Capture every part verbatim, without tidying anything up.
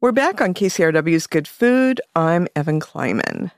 We're back on K C R W's Good Food. I'm Evan Kleiman.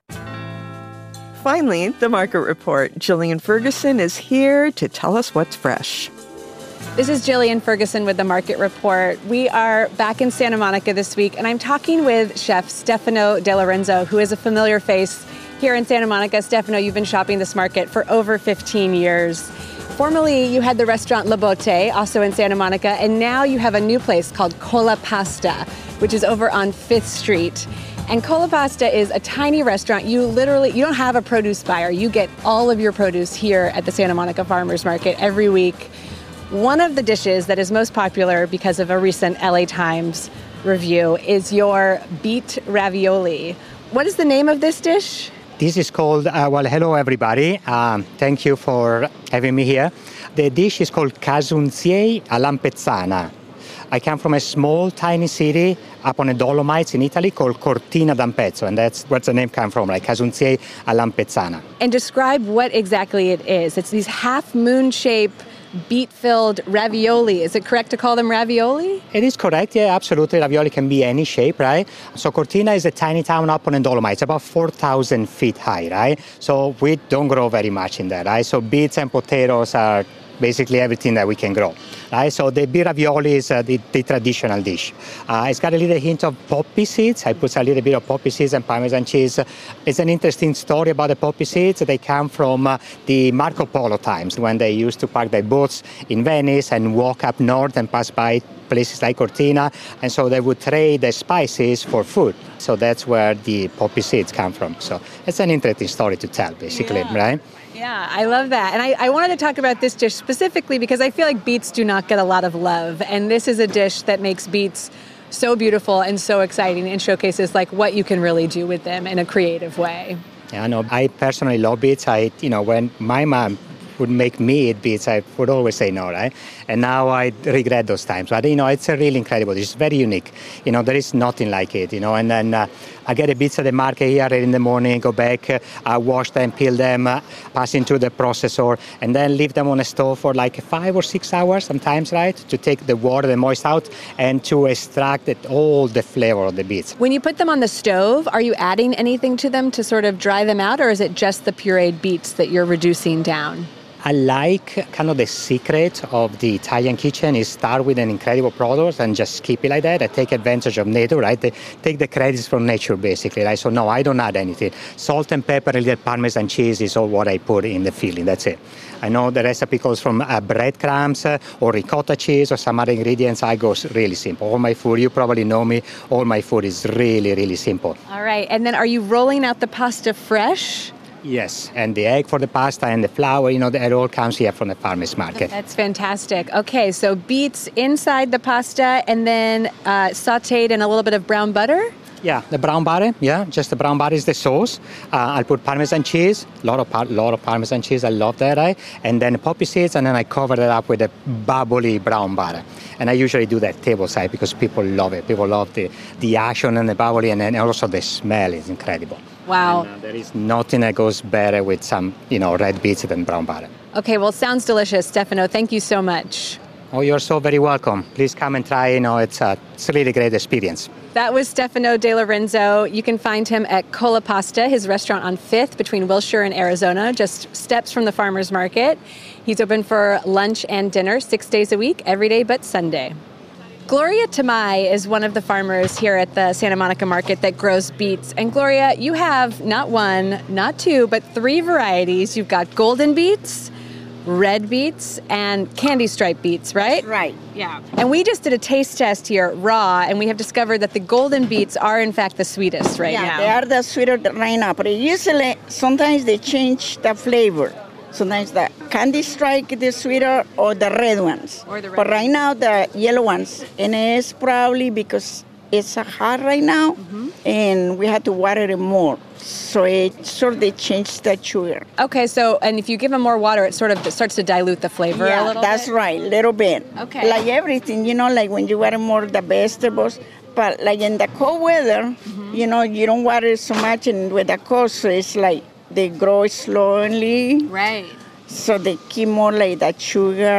Finally, the market report. Jillian Ferguson is here to tell us what's fresh. This is Jillian Ferguson with the Market Report. We are back in Santa Monica this week, and I'm talking with Chef Stefano De Lorenzo, who is a familiar face here in Santa Monica. Stefano, you've been shopping this market for over fifteen years. Formerly, you had the restaurant La Botte, also in Santa Monica, and now you have a new place called Cola Pasta, which is over on Fifth Street. And Cola Pasta is a tiny restaurant. You literally, you don't have a produce buyer. You get all of your produce here at the Santa Monica Farmers Market every week. One of the dishes that is most popular because of a recent L A Times review is your beet ravioli. What is the name of this dish? This is called, uh, well, hello everybody. Um, thank you for having me here. The dish is called Casunzie a Lampezzana. I come from a small, tiny city up on the Dolomites in Italy called Cortina d'Ampezzo, and that's where the name comes from, like Casunzie a Lampezzana. And describe what exactly it is. It's these half-moon shape beet-filled ravioli. Is it correct to call them ravioli? It is correct, yeah, absolutely. Ravioli can be any shape, right? So Cortina is a tiny town up on the Dolomites, about four thousand feet high, right? So we don't grow very much in there, right? So beets and potatoes are basically everything that we can grow, right? So the beet ravioli is uh, the, the traditional dish. Uh, it's got a little hint of poppy seeds. I put a little bit of poppy seeds and Parmesan cheese. It's an interesting story about the poppy seeds. They come from uh, the Marco Polo times when they used to park their boats in Venice and walk up north and pass by places like Cortina, and so they would trade the spices for food. So that's where the poppy seeds come from. So it's an interesting story to tell, basically, yeah. right? Yeah, I love that. And I, I wanted to talk about this dish specifically because I feel like beets do not get a lot of love. And this is a dish that makes beets so beautiful and so exciting and showcases like what you can really do with them in a creative way. Yeah, I know. I personally love beets. I, you know, when my mom would make me eat beets, I would always say no, right? And now I regret those times. But, you know, it's a really incredible dish. It's very unique. You know, there is nothing like it, you know. And then uh, I get the beets at the market here in the morning, go back, uh, I wash them, peel them, uh, pass into the processor, and then leave them on a stove for like five or six hours sometimes, right? To take the water, the moist out, and to extract it, all the flavor of the beets. When you put them on the stove, are you adding anything to them to sort of dry them out, or is it just the pureed beets that you're reducing down? I like kind of the secret of the Italian kitchen is start with an incredible product and just keep it like that. I take advantage of nature, right? They take the credits from nature, basically, right? So no, I don't add anything. Salt and pepper, a little Parmesan cheese is all what I put in the filling. That's it. I know the recipe calls from uh, breadcrumbs uh, or ricotta cheese or some other ingredients. I go really simple. All my food, you probably know me, all my food is really, really simple. All right. And then are you rolling out the pasta fresh? Yes, and the egg for the pasta and the flour, you know, it all comes here from the farmer's market. That's fantastic. Okay, so beets inside the pasta and then uh, sautéed in a little bit of brown butter? Yeah, the brown butter, yeah, just the brown butter is the sauce. Uh, I'll put Parmesan cheese, a lot of, par- lot of Parmesan cheese, I love that, right? And then poppy seeds, and then I cover it up with a bubbly brown butter. And I usually do that table side because people love it. People love the, the action and the bubbly, and then also the smell is incredible. Wow. And, uh, there is nothing that goes better with some, you know, red beets than brown butter. Okay, well, sounds delicious. Stefano, thank you so much. Oh, you're so very welcome. Please come and try, you know, it's a, it's a really great experience. That was Stefano De Lorenzo. You can find him at Cola Pasta, his restaurant on Fifth between Wilshire and Arizona, just steps from the farmer's market. He's open for lunch and dinner six days a week, every day but Sunday. Gloria Tamai is one of the farmers here at the Santa Monica market that grows beets. And Gloria, you have not one, not two, but three varieties. You've got golden beets, red beets, and candy stripe beets, right? Right, yeah. And we just did a taste test here, raw, and we have discovered that the golden beets are, in fact, the sweetest right yeah, now. they are the sweeter right now, but usually, sometimes they change the flavor. Sometimes the candy stripe is sweeter or the red ones. Or the red but right ones. now, the yellow ones. And it's probably because it's hot right now, mm-hmm. and we have to water it more. So it sort of changed the sugar. Okay, so, and if you give them more water, it sort of starts to dilute the flavor yeah, a little that's bit? right, little bit. Okay. Like everything, you know, like when you water more the vegetables. But like in the cold weather, mm-hmm. you know, you don't water so much, and with the cold, so it's like they grow slowly. Right. So they keep more like that sugar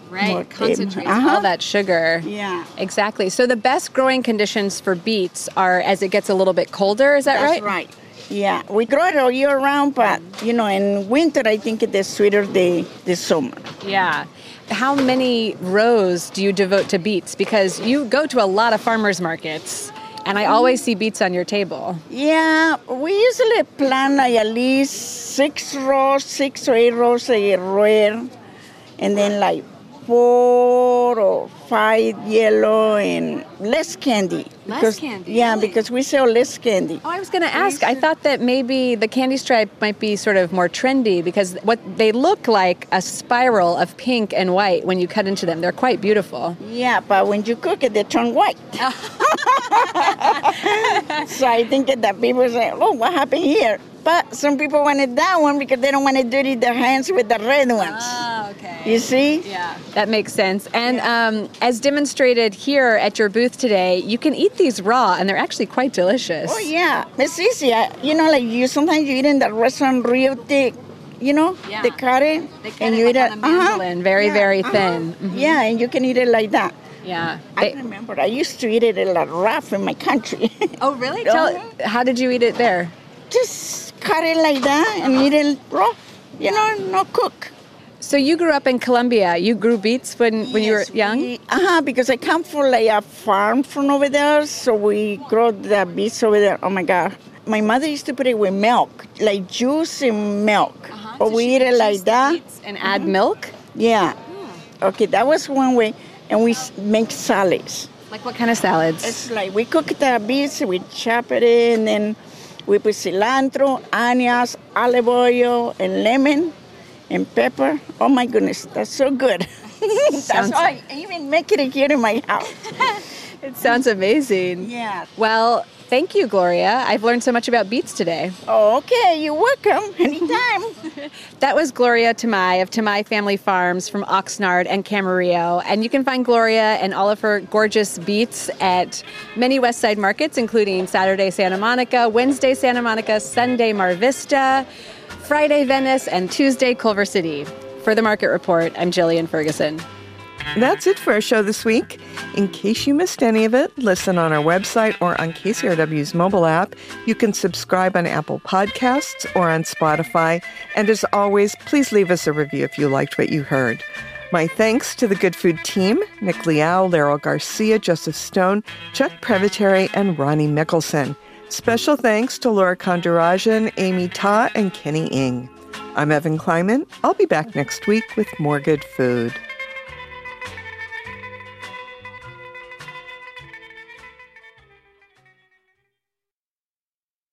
Right, more concentrates uh-huh. all that sugar. Yeah. Exactly. So the best growing conditions for beets are as it gets a little bit colder, is that That's right? right. Yeah, we grow it all year round, but, you know, in winter, I think the sweeter the, the summer. Yeah. How many rows do you devote to beets? Because you go to a lot of farmers markets, and I always see beets on your table. Yeah, we usually plant like at least six rows, six or eight rows a row, and then like four or five yellow and less candy. Less because, candy, Yeah, really? because we sell less candy. Oh, I was going to ask. I thought that maybe the candy stripe might be sort of more trendy because what they look like a spiral of pink and white when you cut into them. They're quite beautiful. Yeah, but when you cook it, they turn white. So I think that people say, oh, what happened here? But some people wanted that one because they don't want to dirty their hands with the red ones. Oh, okay. You see? Yeah, that makes sense. And um, as demonstrated here at your booth today, you can eat these raw, and they're actually quite delicious. Oh, yeah. It's easy. I- You know, like you sometimes you eat in the restaurant real thick, you know? Yeah. They cut it. They cut and it you like eat on a it. mandolin, very, Yeah, very uh-huh. thin. Mhm. Yeah, and you can eat it like that. Yeah. I They- remember I used to eat it in a wrap in my country. oh, really? Tell, Uh-huh. how did you eat it there? Just cut it like that and eat it raw. You know, no cook. So you grew up in Colombia. You grew beets when, when you were Yes, young? we- uh-huh, because I come from like a farm from over there, so we grow the beets over there. Oh my God. My mother used to put it with milk, like juice and milk. Uh-huh. Or So we she eat it would like juice the that. beets and add milk? Yeah. Okay, that was one way. And we s- make salads. Like what kind of salads? It's like we cook the beets, we chop it in, and then we put cilantro, onions, olive oil, and lemon, and pepper. Oh my goodness, that's so good. That's Sounds- why I even make it here in my house. It sounds amazing. Yeah. Well, thank you, Gloria. I've learned so much about beets today. Oh, okay, you're welcome. Anytime. That was Gloria Tamai of Tamai Family Farms from Oxnard and Camarillo. And you can find Gloria and all of her gorgeous beets at many West Side markets, including Saturday Santa Monica, Wednesday Santa Monica, Sunday Mar Vista, Friday Venice, and Tuesday Culver City. For the Market Report, I'm Jillian Ferguson. That's it for our show this week. In case you missed any of it, listen on our website or on K C R W's mobile app. You can subscribe on Apple Podcasts or on Spotify. And as always, please leave us a review if you liked what you heard. My thanks to the Good Food team, Nick Liao, Laurel Garcia, Joseph Stone, Chuck Previteri, and Ronnie Mickelson. Special thanks to Laura Kondarajan, Amy Ta, and Kenny Ng. I'm Evan Kleiman. I'll be back next week with more good food.